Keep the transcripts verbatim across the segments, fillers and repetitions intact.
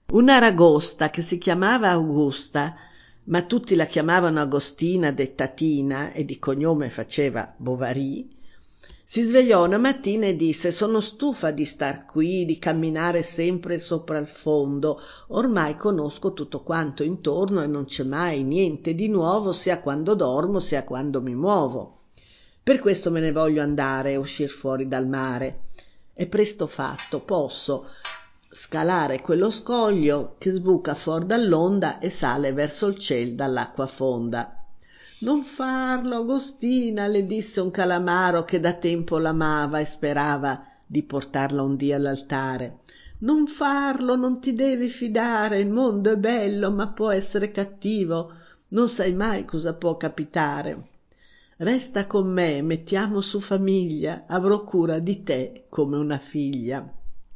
Un'aragosta che si chiamava Augusta, ma tutti la chiamavano Agostina detta Tina e di cognome faceva Bovary, si svegliò una mattina e disse: sono stufa di star qui, di camminare sempre sopra il fondo, ormai conosco tutto quanto intorno e non c'è mai niente di nuovo, sia quando dormo sia quando mi muovo. Per questo me ne voglio andare e uscir fuori dal mare. È presto fatto, posso scalare quello scoglio che sbuca fuor dall'onda e sale verso il ciel dall'acqua fonda. Non farlo, Agostina, le disse un calamaro che da tempo l'amava e sperava di portarla un dì all'altare. Non farlo, non ti devi fidare, il mondo è bello ma può essere cattivo, non sai mai cosa può capitare. Resta con me, mettiamo su famiglia, avrò cura di te come una figlia.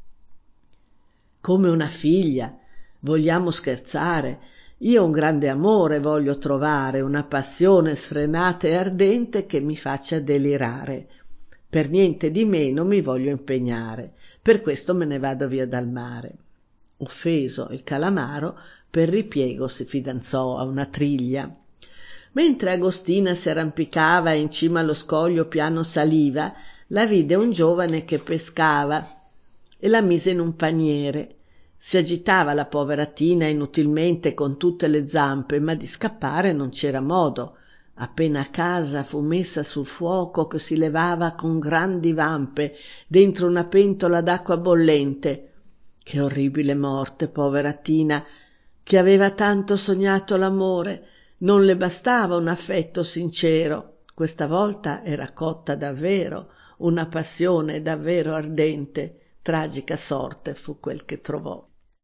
Come una figlia? Vogliamo scherzare? Io un grande amore voglio trovare, una passione sfrenata e ardente che mi faccia delirare. Per niente di meno mi voglio impegnare, per questo me ne vado via dal mare. Offeso il calamaro, per ripiego si fidanzò a una triglia. Mentre Agostina si arrampicava e in cima allo scoglio piano saliva, la vide un giovane che pescava e la mise in un paniere. Si agitava la povera Tina inutilmente con tutte le zampe, ma di scappare non c'era modo. Appena a casa fu messa sul fuoco che si levava con grandi vampe dentro una pentola d'acqua bollente. Che orribile morte, povera Tina, che aveva tanto sognato l'amore. Non le bastava un affetto sincero, questa volta era cotta davvero, una passione davvero ardente. Tragica sorte fu quel che trovò.